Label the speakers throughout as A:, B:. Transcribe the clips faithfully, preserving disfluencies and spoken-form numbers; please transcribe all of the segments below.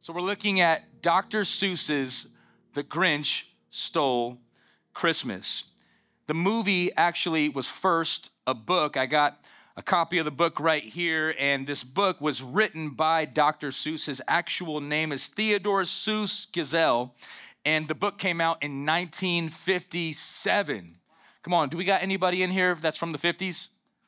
A: So we're looking at Doctor Seuss's The Grinch Stole Christmas. The movie actually was first a book. I got a copy of the book right here, and this book was written by Doctor Seuss. His actual name is Theodore Seuss Geisel, and the book came out in nineteen fifty-seven. Come on, do we got anybody in here that's from the fifties?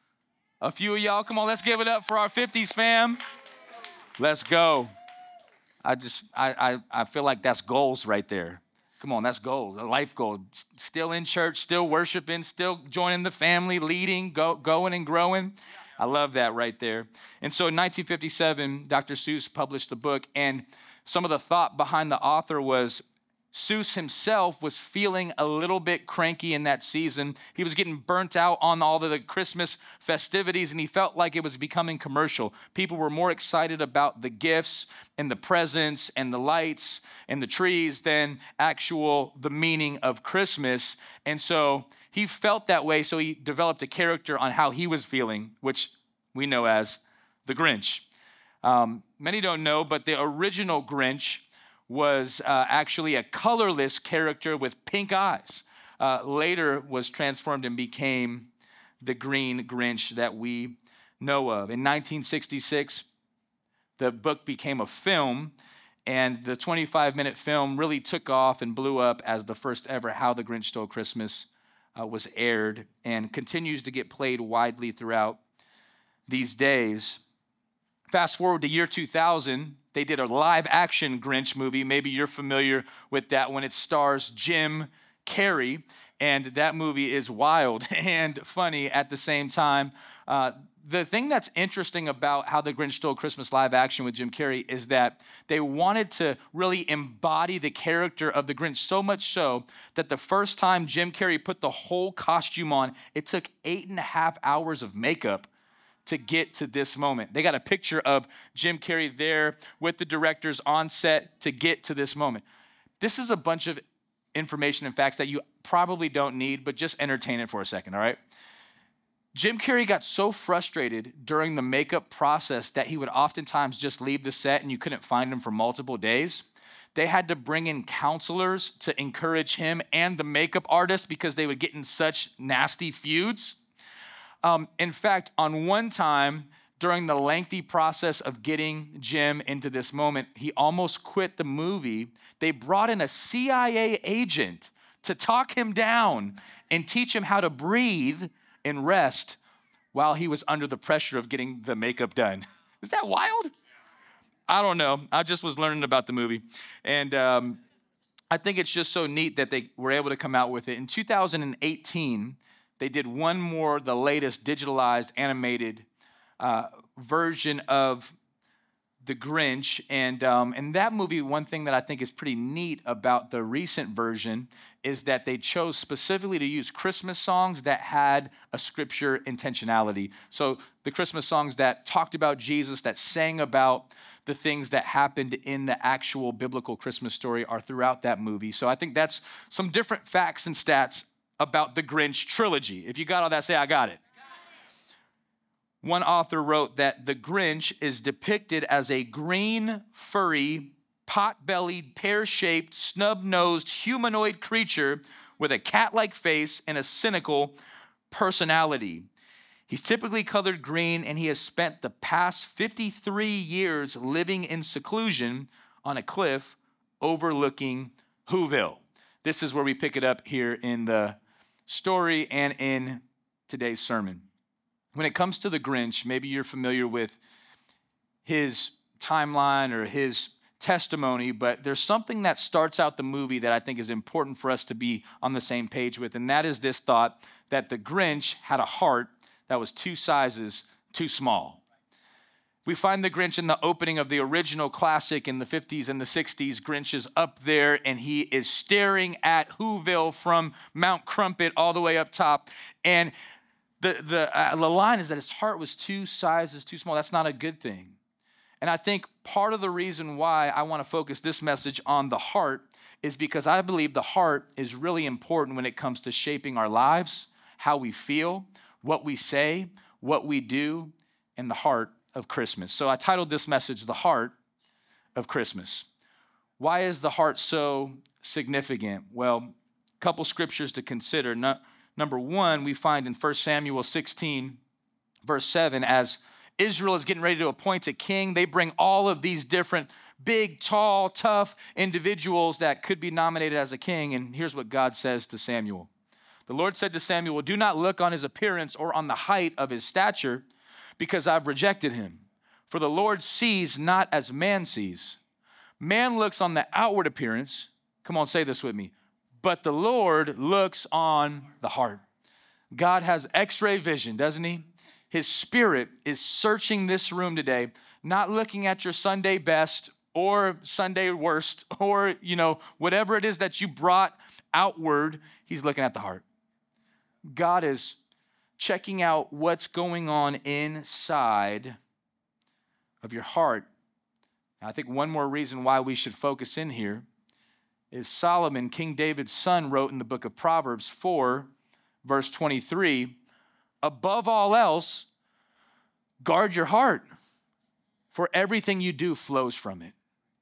A: A few of y'all? Come on, let's give it up for our fifties fam. Let's go. I just, I, I, I feel like that's goals right there. Come on, that's goals, a life goal. S- Still in church, still worshiping, still joining the family, leading, go, going and growing. I love that right there. And so in nineteen fifty-seven, Doctor Seuss published the book, and some of the thought behind the author was Seuss himself was feeling a little bit cranky in that season. He was getting burnt out on all of the Christmas festivities, and he felt like it was becoming commercial. People were more excited about the gifts and the presents and the lights and the trees than actual the meaning of Christmas. And so he felt that way, so he developed a character on how he was feeling, which we know as the Grinch. Um, many don't know, but the original Grinch was uh, actually a colorless character with pink eyes. Uh, later was transformed and became the Green Grinch that we know of. In nineteen sixty-six, the book became a film, and the twenty-five minute film really took off and blew up as the first ever How the Grinch Stole Christmas uh, was aired, and continues to get played widely throughout these days. Fast forward to year two thousand, they did a live action Grinch movie. Maybe you're familiar with that one. It stars Jim Carrey, and that movie is wild and funny at the same time. Uh, the thing that's interesting about How the Grinch Stole Christmas live action with Jim Carrey is that they wanted to really embody the character of the Grinch, so much so that the first time Jim Carrey put the whole costume on, it took eight and a half hours of makeup to get to this moment. They got a picture of Jim Carrey there with the directors on set to get to this moment. This is a bunch of information and facts that you probably don't need, but just entertain it for a second, all right? Jim Carrey got so frustrated during the makeup process that he would oftentimes just leave the set and you couldn't find him for multiple days. They had to bring in counselors to encourage him and the makeup artist because they would get in such nasty feuds. Um, in fact, on one time, during the lengthy process of getting Jim into this moment, he almost quit the movie. They brought in a C I A agent to talk him down and teach him how to breathe and rest while he was under the pressure of getting the makeup done. Is that wild? I don't know. I just was learning about the movie. And um, I think it's just so neat that they were able to come out with it. In two thousand eighteen, they did one more, the latest digitalized animated uh, version of The Grinch. And um, in that movie, one thing that I think is pretty neat about the recent version is that they chose specifically to use Christmas songs that had a scripture intentionality. So the Christmas songs that talked about Jesus, that sang about the things that happened in the actual biblical Christmas story are throughout that movie. So I think that's some different facts and stats about the Grinch trilogy. If you got all that, say, I got it. One author wrote that the Grinch is depicted as a green, furry, pot-bellied, pear-shaped, snub-nosed humanoid creature with a cat-like face and a cynical personality. He's typically colored green, and he has spent the past fifty-three years living in seclusion on a cliff overlooking Whoville. This is where we pick it up here in the story and in today's sermon. When it comes to the Grinch, maybe you're familiar with his timeline or his testimony, but there's something that starts out the movie that I think is important for us to be on the same page with, and that is this thought that the Grinch had a heart that was two sizes too small. We find the Grinch in the opening of the original classic in the fifties and the sixties. Grinch is up there, and he is staring at Whoville from Mount Crumpit all the way up top. And the, the, uh, the line is that his heart was two sizes too small. That's not a good thing. And I think part of the reason why I want to focus this message on the heart is because I believe the heart is really important when it comes to shaping our lives, how we feel, what we say, what we do, and the heart of Christmas. So I titled this message, The Heart of Christmas. Why is the heart so significant? Well, a couple scriptures to consider. No, number one, we find in First Samuel sixteen, verse seven, as Israel is getting ready to appoint a king, they bring all of these different big, tall, tough individuals that could be nominated as a king. And here's what God says to Samuel. The Lord said to Samuel, do not look on his appearance or on the height of his stature, because I've rejected him. For the Lord sees not as man sees. Man looks on the outward appearance. Come on, say this with me. But the Lord looks on the heart. God has x-ray vision, doesn't he? His Spirit is searching this room today, not looking at your Sunday best or Sunday worst or, you know, whatever it is that you brought outward. He's looking at the heart. God is checking out what's going on inside of your heart. I think one more reason why we should focus in here is Solomon, King David's son, wrote in the book of Proverbs four, verse twenty-three, above all else, guard your heart, for everything you do flows from it.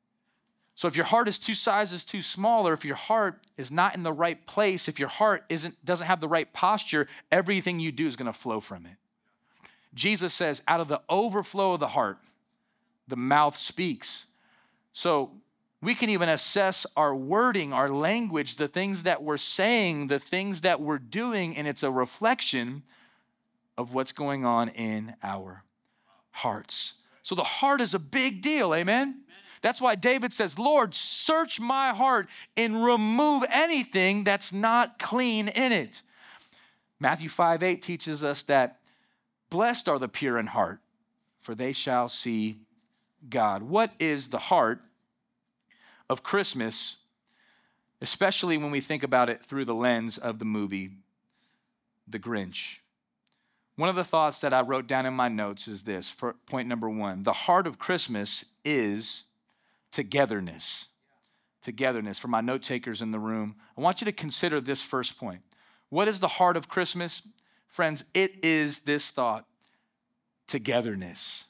A: So if your heart is two sizes too small, or if your heart is not in the right place, if your heart isn't doesn't have the right posture, everything you do is going to flow from it. Jesus says, out of the overflow of the heart, the mouth speaks. So we can even assess our wording, our language, the things that we're saying, the things that we're doing, and it's a reflection of what's going on in our hearts. So the heart is a big deal, amen? That's why David says, Lord, search my heart and remove anything that's not clean in it. Matthew five eight teaches us that blessed are the pure in heart, for they shall see God. What is the heart of Christmas, especially when we think about it through the lens of the movie, The Grinch? One of the thoughts that I wrote down in my notes is this, for point number one. The heart of Christmas is togetherness. Togetherness. For my note takers in the room, I want you to consider this first point. What is the heart of Christmas? Friends, it is this thought, togetherness.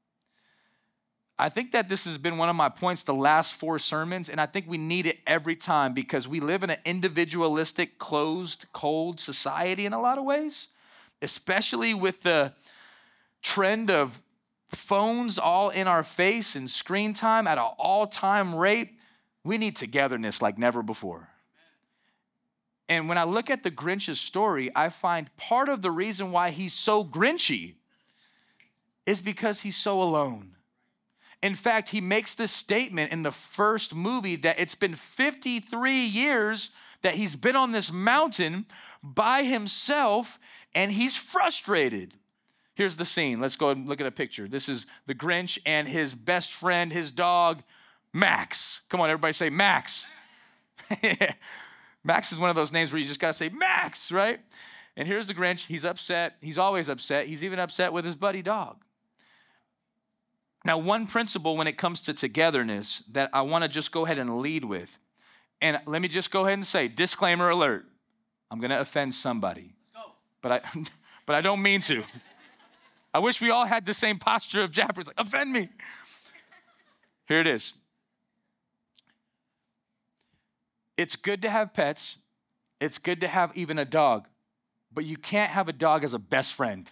A: I think that this has been one of my points the last four sermons, and I think we need it every time because we live in an individualistic, closed, cold society in a lot of ways, especially with the trend of phones all in our face and screen time at an all-time rate. We need togetherness like never before. And when I look at the Grinch's story, I find part of the reason why he's so grinchy is because he's so alone. In fact, he makes this statement in the first movie that it's been fifty-three years that he's been on this mountain by himself, and he's frustrated. Here's the scene. Let's go and look at a picture. This is the Grinch and his best friend, his dog, Max. Come on, everybody say Max. Max is one of those names where you just got to say Max, right? And here's the Grinch. He's upset. He's always upset. He's even upset with his buddy dog. Now, one principle when it comes to togetherness that I want to just go ahead and lead with, and let me just go ahead and say, disclaimer alert, I'm going to offend somebody, but I, but I don't mean to. I wish we all had the same posture of Jappers, like, offend me. Here it is. It's good to have pets. It's good to have even a dog, but you can't have a dog as a best friend.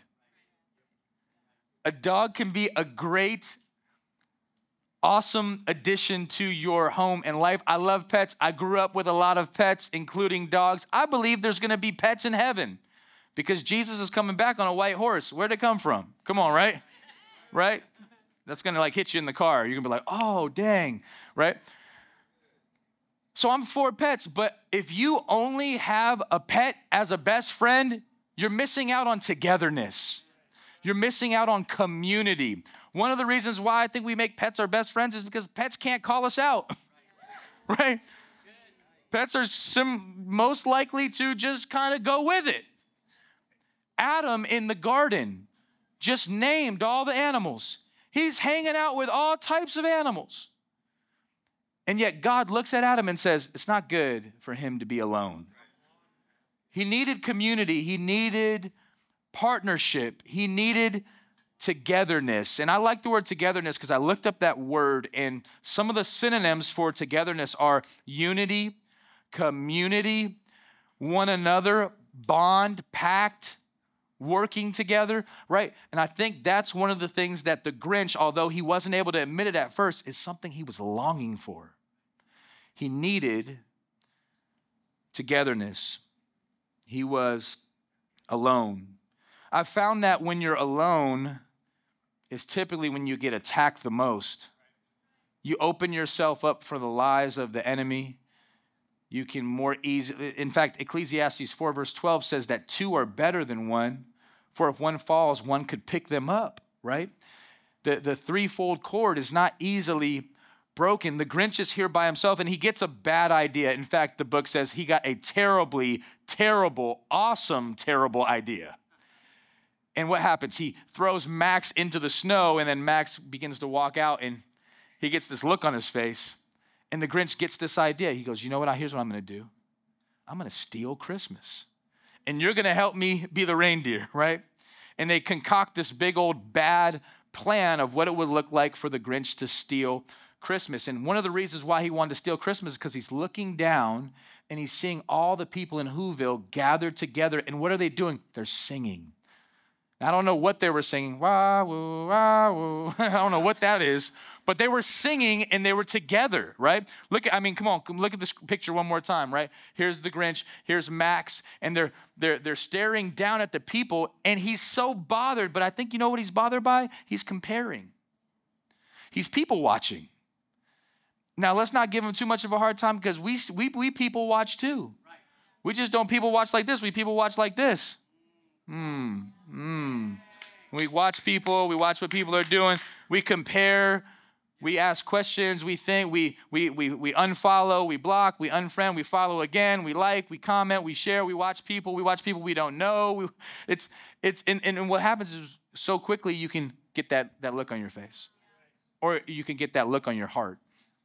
A: A dog can be a great, awesome addition to your home and life. I love pets. I grew up with a lot of pets, including dogs. I believe there's going to be pets in heaven because Jesus is coming back on a white horse. Where'd it come from? Come on, right? Right? That's going to like hit you in the car. You're going to be like, oh, dang, right? So I'm for pets, but if you only have a pet as a best friend, you're missing out on togetherness. You're missing out on community. One of the reasons why I think we make pets our best friends is because pets can't call us out, right? Pets are sim- most likely to just kind of go with it. Adam in the garden just named all the animals. He's hanging out with all types of animals. And yet God looks at Adam and says, it's not good for him to be alone. He needed community. He needed partnership. He needed togetherness. And I like the word togetherness because I looked up that word, and some of the synonyms for togetherness are unity, community, one another, bond, pact, working together, right? And I think that's one of the things that the Grinch, although he wasn't able to admit it at first, is something he was longing for. He needed togetherness. He was alone. I've found that when you're alone is typically when you get attacked the most. You open yourself up for the lies of the enemy. You can more easily, in fact, Ecclesiastes four verse twelve says that two are better than one, for if one falls, one could pick them up, right? The, the threefold cord is not easily broken. The Grinch is here by himself, and he gets a bad idea. In fact, the book says he got a terribly, terrible, awesome, terrible idea. And what happens? He throws Max into the snow, and then Max begins to walk out, and he gets this look on his face. And the Grinch gets this idea. He goes, you know what? Here's what I'm going to do. I'm going to steal Christmas. And you're going to help me be the reindeer, right? And they concoct this big old bad plan of what it would look like for the Grinch to steal Christmas. And one of the reasons why he wanted to steal Christmas is because he's looking down and he's seeing all the people in Whoville gathered together. And what are they doing? They're singing. I don't know what they were singing. Wah, woo, wah, woo. I don't know what that is. But they were singing and they were together, right? Look at, I mean, come on, look at this picture one more time, right? Here's the Grinch, here's Max, and they're they're they're staring down at the people, and he's so bothered, but I think you know what he's bothered by? He's comparing. He's people watching. Now, let's not give him too much of a hard time because we we we people watch too. Right. We just don't people watch like this. We people watch like this. Hmm. Hmm. We watch people. We watch what people are doing. We compare. We ask questions. We think. We we we we unfollow. We block. We unfriend. We follow again. We like. We comment. We share. We watch people. We watch people we don't know. We, it's it's and, and what happens is so quickly you can get that that look on your face, or you can get that look on your heart.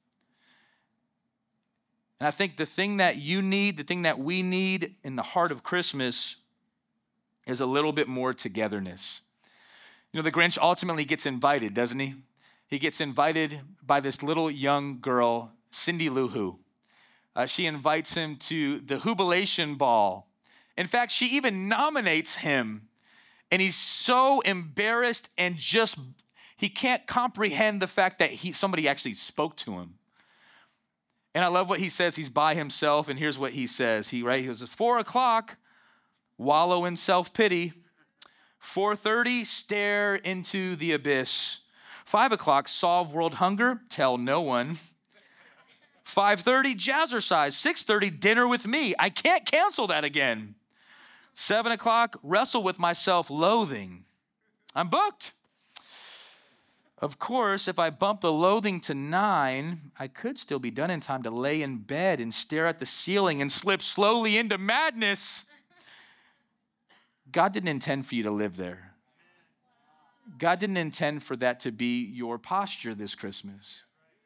A: And I think the thing that you need, the thing that we need in the heart of Christmas is a little bit more togetherness. You know, the Grinch ultimately gets invited, doesn't he? He gets invited by this little young girl, Cindy Lou Who. Uh, she invites him to the Whobilation Ball. In fact, she even nominates him. And he's so embarrassed and just, he can't comprehend the fact that he somebody actually spoke to him. And I love what he says. He's by himself, and here's what he says. He, right, he goes, four o'clock, wallow in self-pity. four thirty, stare into the abyss. five o'clock, solve world hunger, tell no one. five thirty, jazzercise. six thirty, dinner with me. I can't cancel that again. seven o'clock, wrestle with my self-loathing. I'm booked. Of course, if I bump the loathing to nine, I could still be done in time to lay in bed and stare at the ceiling and slip slowly into madness. God didn't intend for you to live there. God didn't intend for that to be your posture this Christmas.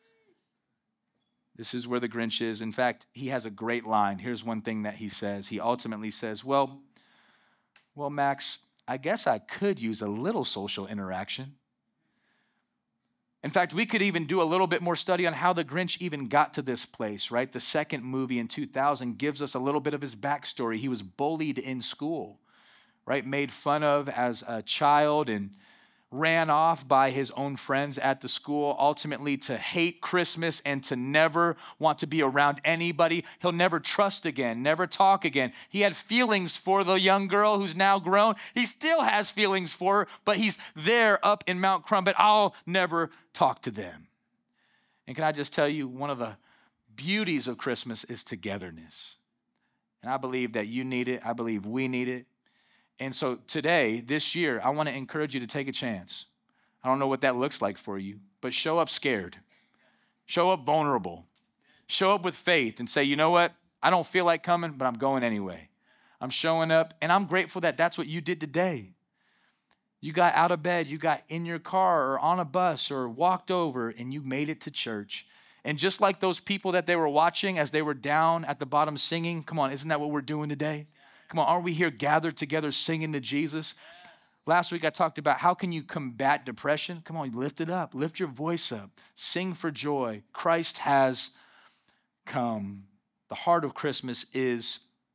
A: This is where the Grinch is. In fact, he has a great line. Here's one thing that he says. He ultimately says, well, well, Max, I guess I could use a little social interaction. In fact, we could even do a little bit more study on how the Grinch even got to this place, right? The second movie in two thousand gives us a little bit of his backstory. He was bullied in school, right? Made fun of as a child and ran off by his own friends at the school, ultimately to hate Christmas and to never want to be around anybody. He'll never trust again, never talk again. He had feelings for the young girl who's now grown. He still has feelings for her, but he's there up in Mount Crumpet. I'll never talk to them. And can I just tell you, one of the beauties of Christmas is togetherness. And I believe that you need it. I believe we need it. And so today, this year, I want to encourage you to take a chance. I don't know what that looks like for you, but show up scared. Show up vulnerable. Show up with faith and say, you know what? I don't feel like coming, but I'm going anyway. I'm showing up, and I'm grateful that that's what you did today. You got out of bed, you got in your car or on a bus or walked over, and you made it to church. And just like those people that they were watching as they were down at the bottom singing, come on, isn't that what we're doing today? Come on, aren't we here gathered together singing to Jesus? Last week I talked about how can you combat depression? Come on, lift it up. Lift your voice up. Sing for joy. Christ has come. The heart of Christmas is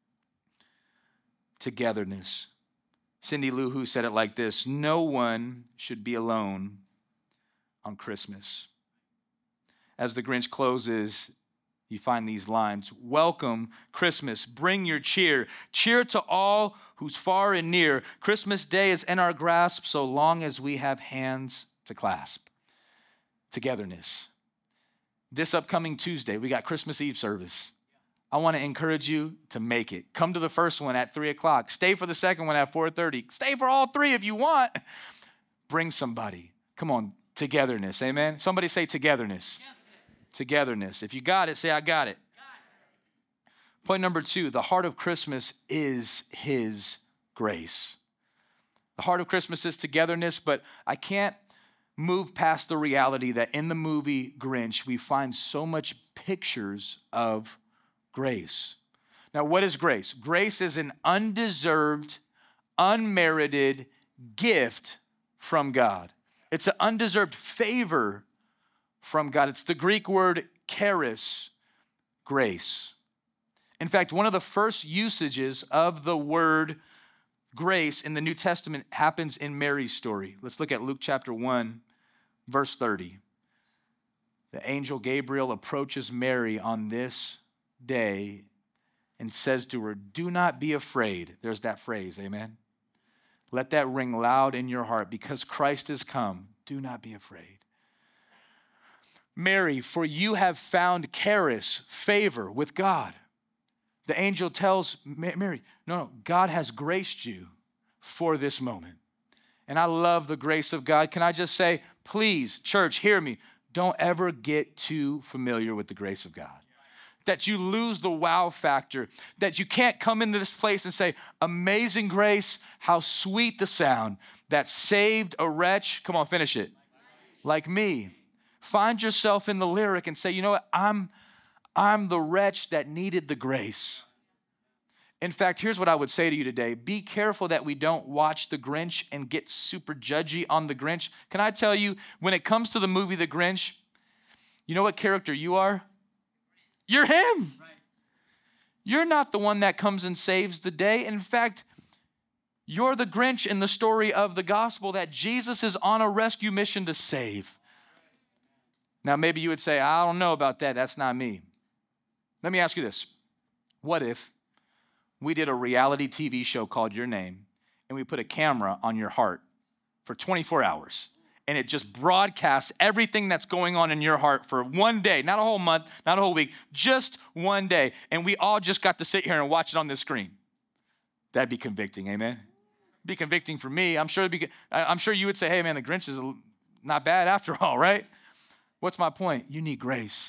A: togetherness. Cindy Lou Who said it like this: no one should be alone on Christmas. As the Grinch closes, you find these lines: welcome Christmas, bring your cheer. Cheer to all who's far and near. Christmas Day is in our grasp so long as we have hands to clasp. Togetherness. This upcoming Tuesday, we got Christmas Eve service. I want to encourage you to make it. Come to the first one at three o'clock. Stay for the second one at four thirty. Stay for all three if you want. Bring somebody. Come on, togetherness, amen? Somebody say togetherness. Yeah. Togetherness. If you got it, say, I got it. got it. Point number two, the heart of Christmas is his grace. The heart of Christmas is togetherness, but I can't move past the reality that in the movie Grinch, we find so much pictures of grace. Now, what is grace? Grace is an undeserved, unmerited gift from God. It's an undeserved favor from God. It's the Greek word charis, grace. In fact, one of the first usages of the word grace in the New Testament happens in Mary's story. Let's look at Luke chapter one, verse thirty. The angel Gabriel approaches Mary on this day and says to her, do not be afraid. There's that phrase, amen? Let that ring loud in your heart because Christ has come. Do not be afraid. Mary, for you have found charis, favor with God. The angel tells Mary, no, no, God has graced you for this moment. And I love the grace of God. Can I just say, please, church, hear me. Don't ever get too familiar with the grace of God. That you lose the wow factor, that you can't come into this place and say, amazing grace, how sweet the sound that saved a wretch. Come on, finish it. Like me. Find yourself in the lyric and say, you know what? I'm, I'm the wretch that needed the grace. In fact, here's what I would say to you today. Be careful that we don't watch The Grinch and get super judgy on The Grinch. Can I tell you, when it comes to the movie The Grinch, you know what character you are? You're him. Right. You're not the one that comes and saves the day. In fact, you're the Grinch in the story of the gospel that Jesus is on a rescue mission to save. Now, maybe you would say, I don't know about that. That's not me. Let me ask you this. What if we did a reality T V show called Your Name and we put a camera on your heart for twenty-four hours and it just broadcasts everything that's going on in your heart for one day, not a whole month, not a whole week, just one day. And we all just got to sit here and watch it on this screen. That'd be convicting, amen? It'd be convicting for me. I'm sure, it'd be, I'm sure you would say, hey, man, the Grinch is not bad after all, right? What's my point? You need grace.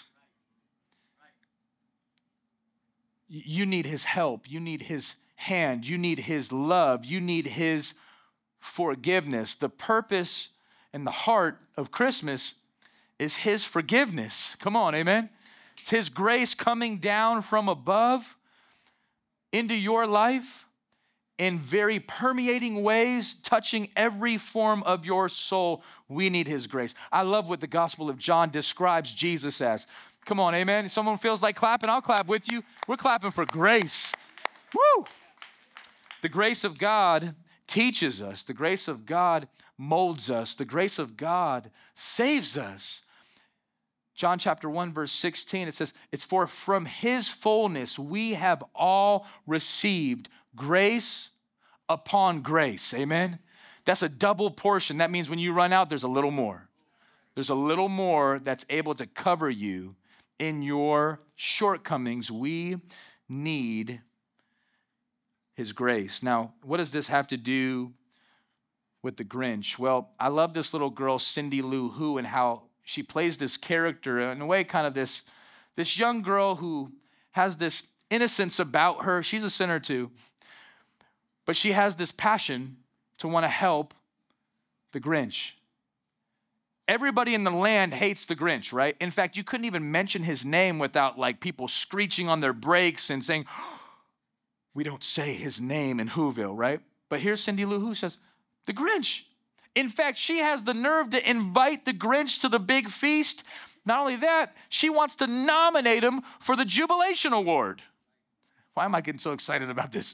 A: You need his help. You need his hand. You need his love. You need his forgiveness. The purpose and the heart of Christmas is his forgiveness. Come on, amen? It's his grace coming down from above into your life in very permeating ways, touching every form of your soul. We need his grace. I love what the Gospel of John describes Jesus as. Come on, amen? If someone feels like clapping, I'll clap with you. We're clapping for grace. Woo! The grace of God teaches us. The grace of God molds us. The grace of God saves us. John chapter one, verse sixteen, it says, it's for from his fullness we have all received grace upon grace. Amen? That's a double portion. That means when you run out, there's a little more. There's a little more that's able to cover you in your shortcomings. We need his grace. Now, what does this have to do with the Grinch? Well, I love this little girl, Cindy Lou Who, and how she plays this character in a way, kind of this, this young girl who has this innocence about her. She's a sinner too. But she has this passion to want to help the Grinch. Everybody in the land hates the Grinch, right? In fact, you couldn't even mention his name without like people screeching on their brakes and saying, oh, we don't say his name in Whoville, right? But here's Cindy Lou Who says, The Grinch. In fact, she has the nerve to invite the Grinch to the big feast. Not only that, she wants to nominate him for the Jubilation Award. Why am I getting so excited about this?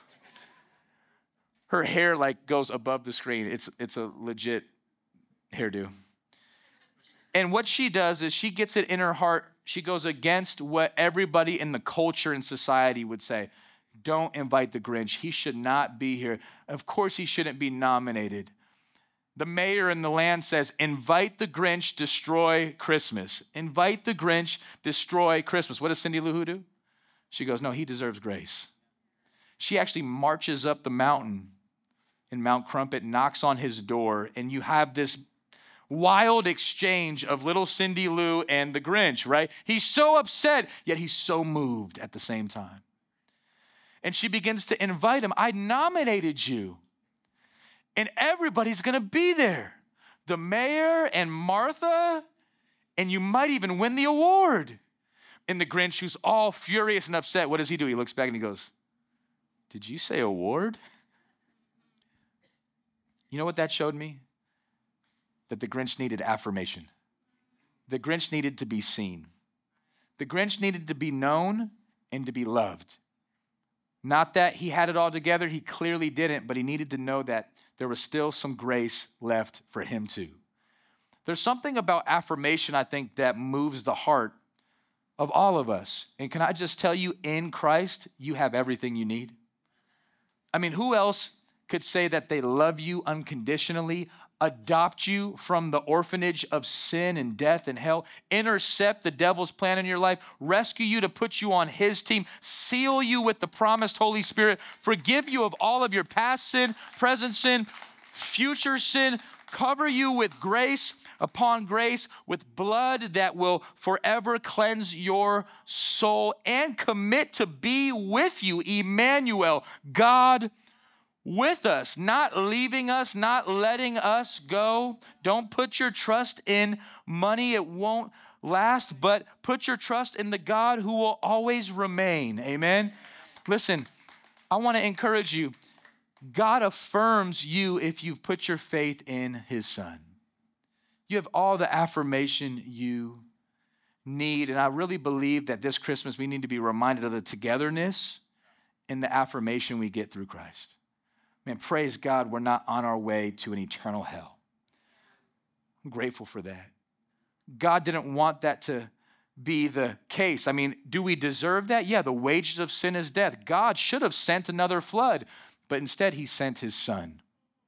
A: Her hair like goes above the screen. It's, it's a legit hairdo. And what she does is she gets it in her heart. She goes against what everybody in the culture and society would say. Don't invite the Grinch. He should not be here. Of course, he shouldn't be nominated. The mayor in the land says, invite the Grinch, destroy Christmas. Invite the Grinch, destroy Christmas. What does Cindy Lou Who do? She goes, no, he deserves grace. She actually marches up the mountain in Mount Crumpet, knocks on his door, and you have this wild exchange of little Cindy Lou and the Grinch, right? He's so upset, yet he's so moved at the same time. And she begins to invite him. I nominated you. And everybody's going to be there. The mayor and Martha, and you might even win the award. And the Grinch, who's all furious and upset, what does he do? He looks back and he goes, did you say award? You know what that showed me? That the Grinch needed affirmation. The Grinch needed to be seen. The Grinch needed to be known and to be loved. Not that he had it all together, he clearly didn't, but he needed to know that there was still some grace left for him too. There's something about affirmation, I think, that moves the heart of all of us. And can I just tell you, in Christ, you have everything you need. I mean, who else could say that they love you unconditionally, adopt you from the orphanage of sin and death and hell, intercept the devil's plan in your life, rescue you to put you on his team, seal you with the promised Holy Spirit, forgive you of all of your past sin, present sin, future sin, cover you with grace upon grace, with blood that will forever cleanse your soul, and commit to be with you, Emmanuel, God with us, not leaving us, not letting us go. Don't put your trust in money. It won't last, but put your trust in the God who will always remain. Amen. Listen, I want to encourage you. God affirms you if you've put your faith in his son. You have all the affirmation you need. And I really believe that this Christmas we need to be reminded of the togetherness and the affirmation we get through Christ. Man, praise God, we're not on our way to an eternal hell. I'm grateful for that. God didn't want that to be the case. I mean, do we deserve that? Yeah, the wages of sin is death. God should have sent another flood, but instead he sent his son.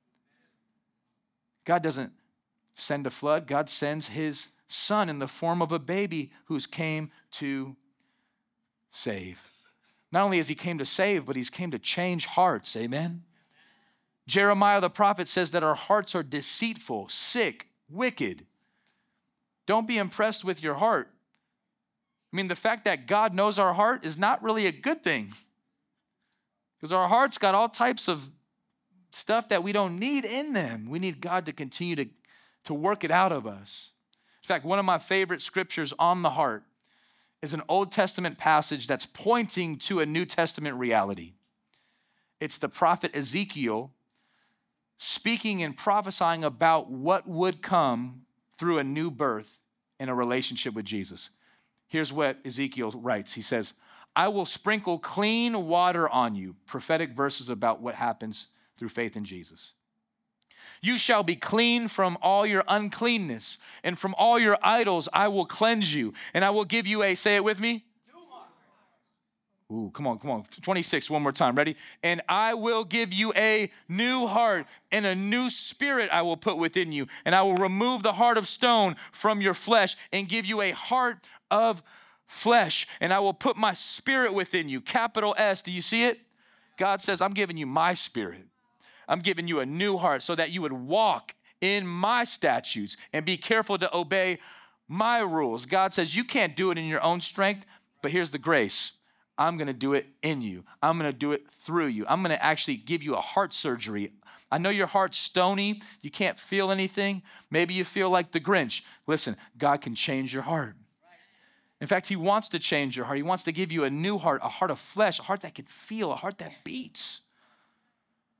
A: God doesn't send a flood. God sends his son in the form of a baby who's came to save. Not only has he came to save, but he's came to change hearts. Amen. Jeremiah the prophet says that our hearts are deceitful, sick, wicked. Don't be impressed with your heart. I mean, the fact that God knows our heart is not really a good thing, because our heart's got all types of stuff that we don't need in them. We need God to continue to, to work it out of us. In fact, one of my favorite scriptures on the heart is an Old Testament passage that's pointing to a New Testament reality. It's the prophet Ezekiel speaking and prophesying about what would come through a new birth in a relationship with Jesus. Here's what Ezekiel writes. He says, I will sprinkle clean water on you. Prophetic verses about what happens through faith in Jesus. You shall be clean from all your uncleanness, and from all your idols I will cleanse you, and I will give you a, say it with me, Ooh, come on, come on. twenty-six, one more time. Ready? And I will give you a new heart, and a new spirit I will put within you. And I will remove the heart of stone from your flesh and give you a heart of flesh. And I will put my spirit within you. Capital S. Do you see it? God says, I'm giving you my spirit. I'm giving you a new heart so that you would walk in my statutes and be careful to obey my rules. God says, you can't do it in your own strength, but here's the grace. I'm going to do it in you. I'm going to do it through you. I'm going to actually give you a heart surgery. I know your heart's stony. You can't feel anything. Maybe you feel like the Grinch. Listen, God can change your heart. In fact, he wants to change your heart. He wants to give you a new heart, a heart of flesh, a heart that can feel, a heart that beats.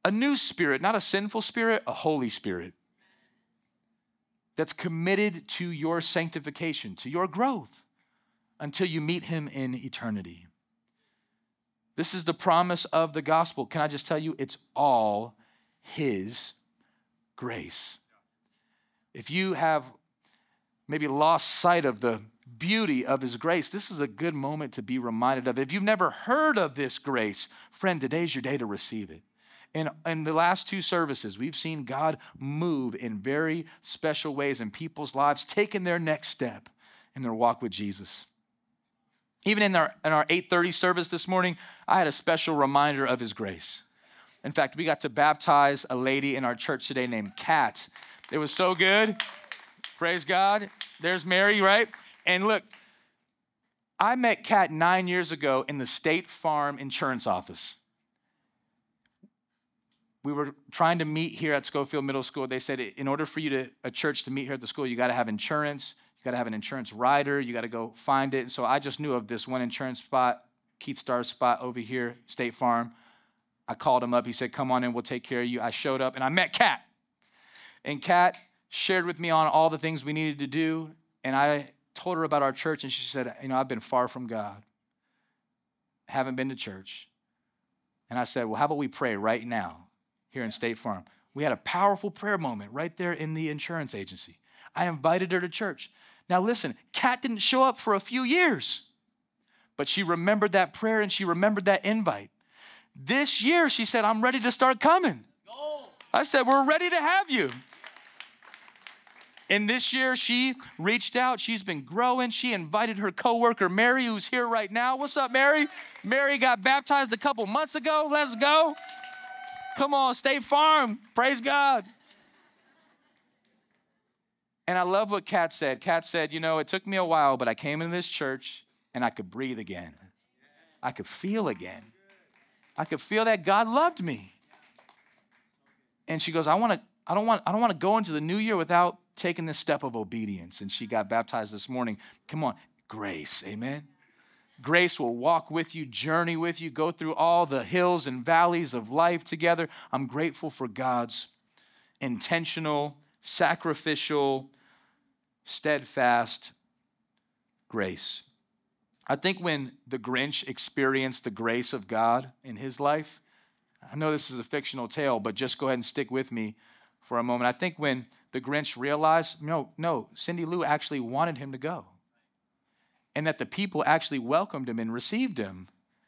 A: A new spirit, not a sinful spirit, a Holy Spirit that's committed to your sanctification, to your growth until you meet him in eternity. This is the promise of the gospel. Can I just tell you, it's all his grace. If you have maybe lost sight of the beauty of his grace, this is a good moment to be reminded of it. If you've never heard of this grace, friend, today's your day to receive it. In, in the last two services, we've seen God move in very special ways in people's lives, taking their next step in their walk with Jesus. Even in our, in our eight thirty service this morning, I had a special reminder of his grace. In fact, we got to baptize a lady in our church today named Kat. It was so good. Praise God. There's Mary, right? And look, I met Kat nine years ago in the State Farm insurance office. We were trying to meet here at Schofield Middle School. They said in order for you to, a church to meet here at the school, you got to have insurance. You got to have an insurance rider. You got to go find it. And so I just knew of this one insurance spot, Keith Starr's spot over here, State Farm. I called him up. He said, come on in. We'll take care of you. I showed up and I met Kat. And Kat shared with me on all the things we needed to do. And I told her about our church. And she said, you know, I've been far from God. Haven't been to church. And I said, well, how about we pray right now here in State Farm? We had a powerful prayer moment right there in the insurance agency. I invited her to church. Now listen, Kat didn't show up for a few years, but she remembered that prayer and she remembered that invite. This year, she said, I'm ready to start coming. I said, we're ready to have you. And this year, she reached out. She's been growing. She invited her coworker, Mary, who's here right now. What's up, Mary? Mary got baptized a couple months ago. Let's go. Come on, State Farm. Praise God. And I love what Kat said. Kat said, you know, it took me a while, but I came into this church and I could breathe again. I could feel again. I could feel that God loved me. And she goes, I want to, I don't want, I don't want to go into the new year without taking this step of obedience. And she got baptized this morning. Come on, grace, amen. Grace will walk with you, journey with you, go through all the hills and valleys of life together. I'm grateful for God's intentional, sacrificial, steadfast grace. I think when the Grinch experienced the grace of God in his life, I know this is a fictional tale, but just go ahead and stick with me for a moment. I think when the Grinch realized, no, no, Cindy Lou actually wanted him to go, and that the people actually welcomed him and received him,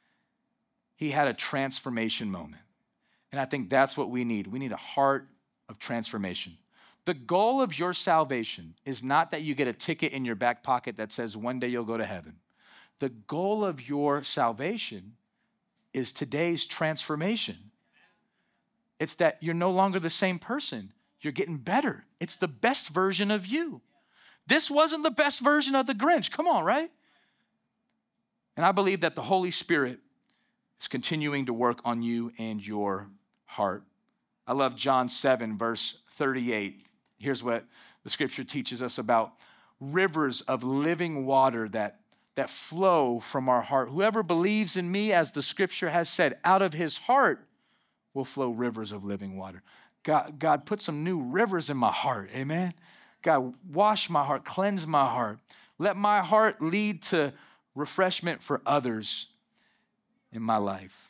A: he had a transformation moment. And I think that's what we need. We need a heart of transformation. The goal of your salvation is not that you get a ticket in your back pocket that says one day you'll go to heaven. The goal of your salvation is today's transformation. It's that you're no longer the same person. You're getting better. It's the best version of you. This wasn't the best version of the Grinch. Come on, right? And I believe that the Holy Spirit is continuing to work on you and your heart. I love John seven, verse thirty-eight. Here's what the scripture teaches us about rivers of living water that, that flow from our heart. Whoever believes in me, as the scripture has said, out of his heart will flow rivers of living water. God, God, put some new rivers in my heart. Amen. God, wash my heart, cleanse my heart. Let my heart lead to refreshment for others in my life.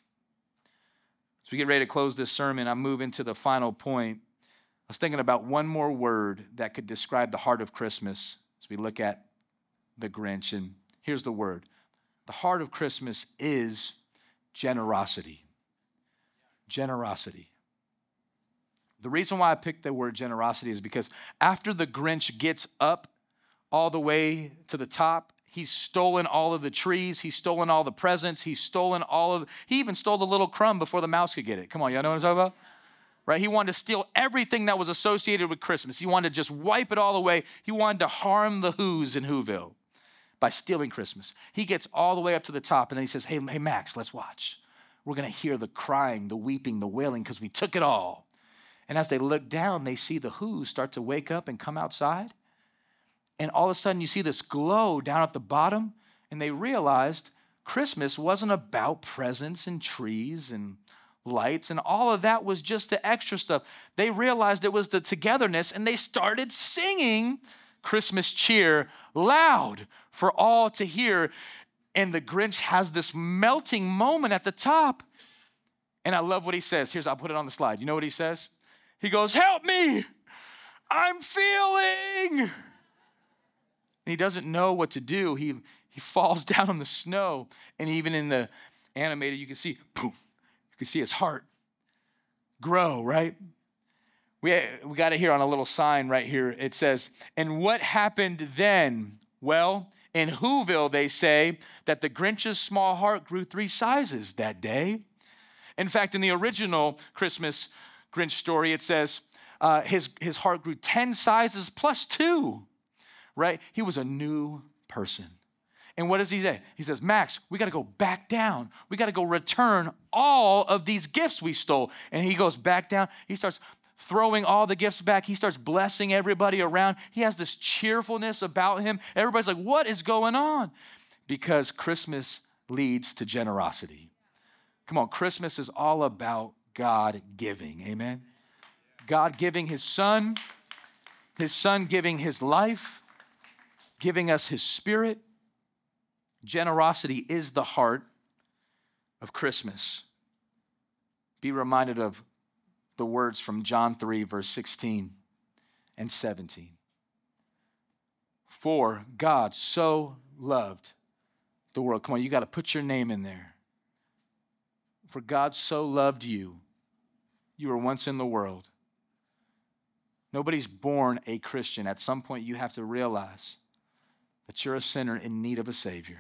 A: As we get ready to close this sermon, I'm moving to the final point. I was thinking about one more word that could describe the heart of Christmas as we look at the Grinch. And here's the word. The heart of Christmas is generosity. Generosity. The reason why I picked the word generosity is because after the Grinch gets up all the way to the top, he's stolen all of the trees. He's stolen all the presents. He's stolen all of, he even stole the little crumb before the mouse could get it. Come on, y'all know what I'm talking about? Right? He wanted to steal everything that was associated with Christmas. He wanted to just wipe it all away. He wanted to harm the Who's in Whoville by stealing Christmas. He gets all the way up to the top, and then he says, hey, hey, Max, let's watch. We're going to hear the crying, the weeping, the wailing, because we took it all. And as they look down, they see the Who's start to wake up and come outside. And all of a sudden, you see this glow down at the bottom, and they realized Christmas wasn't about presents and trees and lights, and all of that was just the extra stuff. They realized it was the togetherness, and they started singing Christmas cheer loud for all to hear. And the Grinch has this melting moment at the top. And I love what he says. Here's, I'll put it on the slide. You know what he says? He goes, "Help me, I'm feeling." And he doesn't know what to do. He, he falls down on the snow. And even in the animated, you can see, boom, you can see his heart grow, right? We, we got it here on a little sign right here. It says, "And what happened then? Well, in Whoville, they say that the Grinch's small heart grew three sizes that day." In fact, in the original Christmas Grinch story, it says uh, his, his heart grew ten sizes plus two, right? He was a new person. And what does he say? He says, "Max, we got to go back down. We got to go return all of these gifts we stole." And he goes back down. He starts throwing all the gifts back. He starts blessing everybody around. He has this cheerfulness about him. Everybody's like, "What is going on?" Because Christmas leads to generosity. Come on, Christmas is all about God giving, amen? God giving his son, his son giving his life, giving us his spirit. Generosity is the heart of Christmas. Be reminded of the words from John three, verse sixteen and seventeen. "For God so loved the world." Come on, you got to put your name in there. "For God so loved you." You were once in the world. Nobody's born a Christian. At some point, you have to realize that you're a sinner in need of a Savior.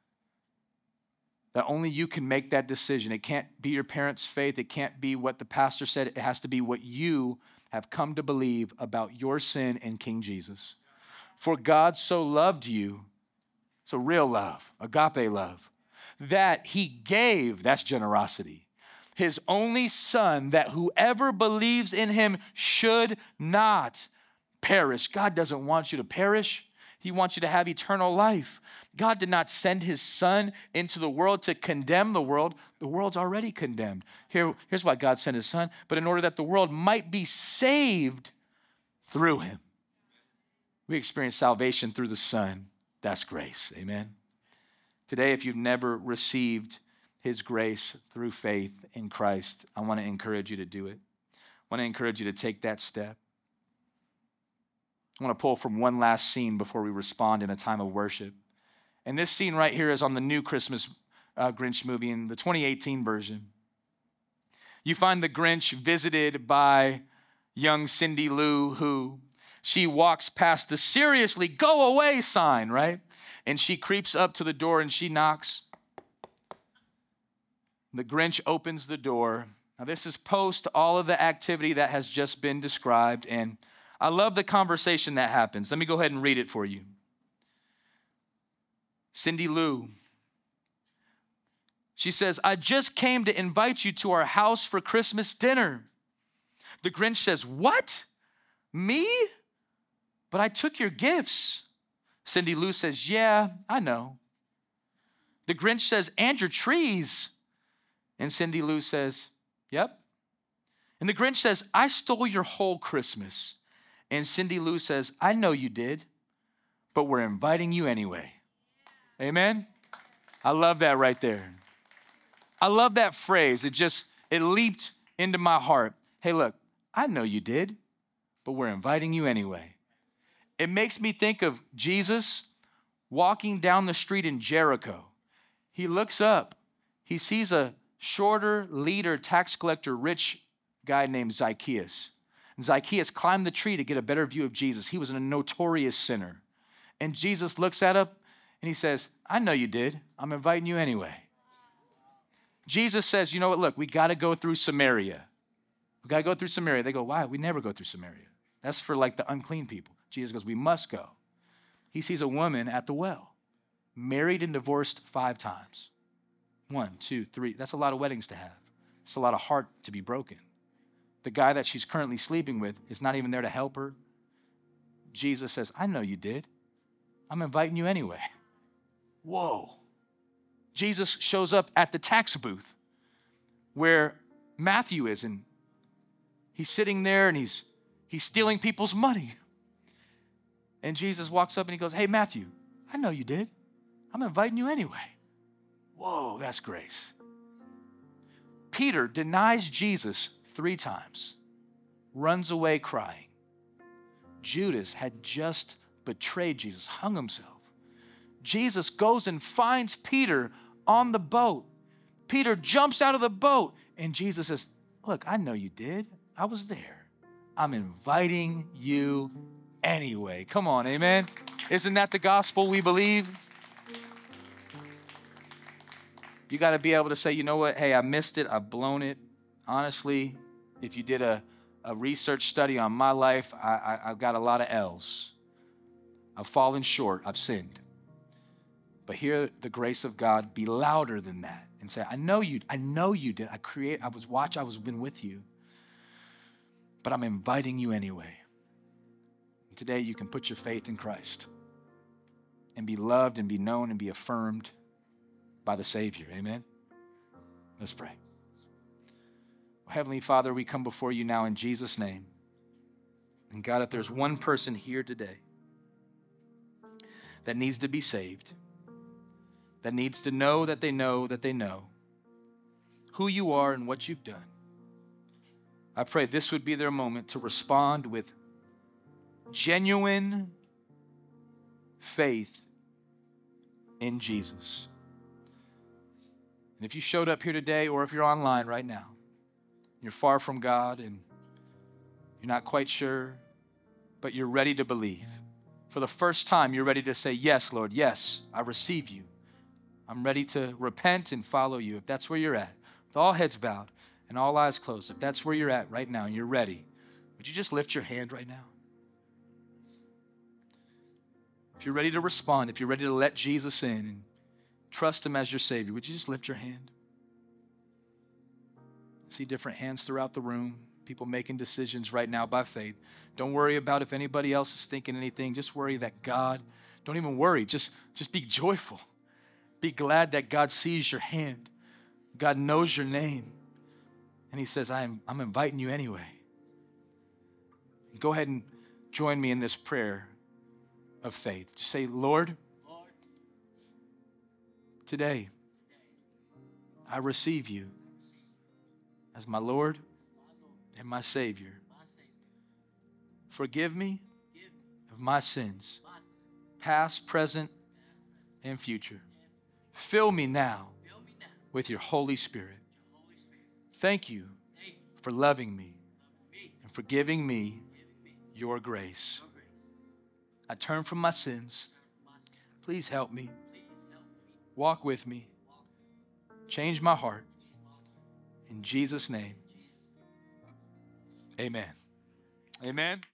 A: That only you can make that decision. It can't be your parents' faith. It can't be what the pastor said. It has to be what you have come to believe about your sin in King Jesus. For God so loved you, so real love, agape love, that he gave, that's generosity, his only son, that whoever believes in him should not perish. God doesn't want you to perish. He wants you to have eternal life. God did not send his son into the world to condemn the world. The world's already condemned. Here, here's why God sent his son, but in order that the world might be saved through him. We experience salvation through the Son. That's grace. Amen. Today, if you've never received his grace through faith in Christ, I want to encourage you to do it. I want to encourage you to take that step. I want to pull from one last scene before we respond in a time of worship. And this scene right here is on the new Christmas uh, Grinch movie in the twenty eighteen version. You find the Grinch visited by young Cindy Lou, who she walks past the "seriously, go away" sign, right? And she creeps up to the door and she knocks. The Grinch opens the door. Now, this is post all of the activity that has just been described, and I love the conversation that happens. Let me go ahead and read it for you. Cindy Lou, she says, "I just came to invite you to our house for Christmas dinner." The Grinch says, "What? Me? But I took your gifts." Cindy Lou says, "Yeah, I know." The Grinch says, "And your trees." And Cindy Lou says, "Yep." And the Grinch says, "I stole your whole Christmas." And Cindy Lou says, "I know you did, but we're inviting you anyway." Amen? I love that right there. I love that phrase. It just, it leaped into my heart. Hey, look, I know you did, but we're inviting you anyway. It makes me think of Jesus walking down the street in Jericho. He looks up. He sees a shorter, leader, tax collector, rich guy named Zacchaeus. And Zacchaeus climbed the tree to get a better view of Jesus. He was a notorious sinner. And Jesus looks at him and he says, "I know you did. I'm inviting you anyway." Jesus says, "You know what? Look, we got to go through Samaria. We got to go through Samaria." They go, "Why? We never go through Samaria. That's for like the unclean people." Jesus goes, "We must go." He sees a woman at the well, married and divorced five times. One, two, three. That's a lot of weddings to have. It's a lot of heart to be broken. The guy that she's currently sleeping with is not even there to help her. Jesus says, "I know you did. I'm inviting you anyway." Whoa. Jesus shows up at the tax booth where Matthew is, and he's sitting there and he's he's stealing people's money. And Jesus walks up and he goes, hey, Matthew, I know you did. I'm inviting you anyway. Whoa, that's grace. Peter denies Jesus three times, runs away crying. Judas had just betrayed Jesus, hung himself. Jesus goes and finds Peter on the boat. Peter jumps out of the boat, and Jesus says, look, I know you did. I was there. I'm inviting you anyway. Come on, amen? Isn't that the gospel we believe? You got to be able to say, you know what? Hey, I missed it. I've blown it. Honestly, if you did a, a research study on my life, I, I, I've got a lot of L's. I've fallen short. I've sinned. But hear the grace of God be louder than that and say, I know you, I know you did. I create, I was watch, I was been with you. But I'm inviting you anyway. Today you can put your faith in Christ and be loved and be known and be affirmed by the Savior. Amen. Let's pray. Heavenly Father, we come before you now in Jesus' name. And God, if there's one person here today that needs to be saved, that needs to know that they know that they know who you are and what you've done, I pray this would be their moment to respond with genuine faith in Jesus. And if you showed up here today, or if you're online right now, you're far from God and you're not quite sure, but you're ready to believe. For the first time, you're ready to say, yes, Lord, yes, I receive you. I'm ready to repent and follow you. If that's where you're at, with all heads bowed and all eyes closed, if that's where you're at right now and you're ready, would you just lift your hand right now? If you're ready to respond, if you're ready to let Jesus in and trust him as your Savior, would you just lift your hand? I see different hands throughout the room, people making decisions right now by faith. Don't worry about if anybody else is thinking anything. Just worry that God, don't even worry. Just, just be joyful. Be glad that God sees your hand. God knows your name. And he says, I'm, I'm inviting you anyway. Go ahead and join me in this prayer of faith. Just say, Lord, Lord, today I receive you as my Lord and my Savior. Forgive me of my sins, past, present, and future. Fill me now with your Holy Spirit. Thank you for loving me and for giving me your grace. I turn from my sins. Please help me. Walk with me. Change my heart. In Jesus' name, amen. Amen.